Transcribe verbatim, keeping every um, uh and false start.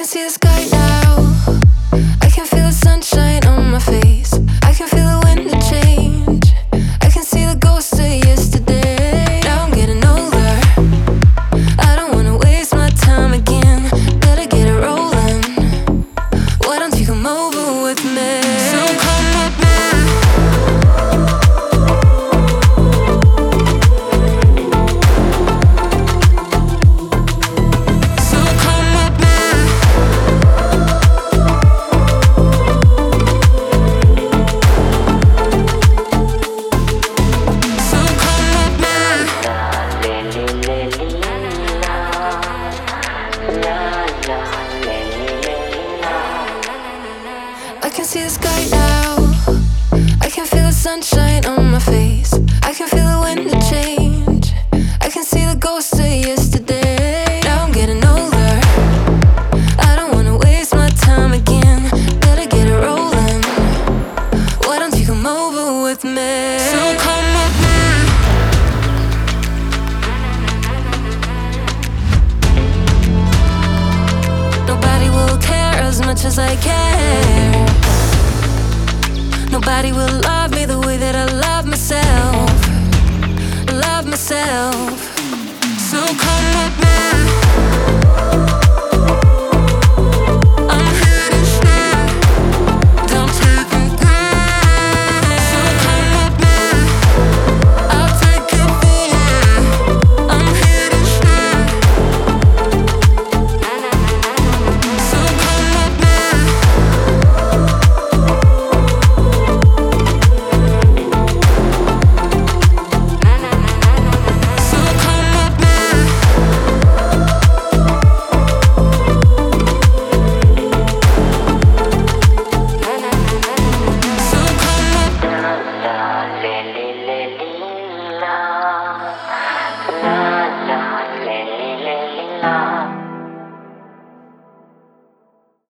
can see the sky now. I can feel the sunshine on my face. I can feel the wind to change. I can see the ghost of yesterday. Now I'm getting older. I don't wanna waste my time again. Better get it rolling. Why don't you come over with me? So come with me. I can see the sky now. I can feel the sunshine on my face. I can feel the wind to change. I can see the ghost of yesterday. Now I'm getting older. I don't wanna waste my time again. Better get it rolling. Why don't you come over with me? So come with me. Nobody will care as much as I care. Nobody will love me the way that I love myself. Love myself. So come with me.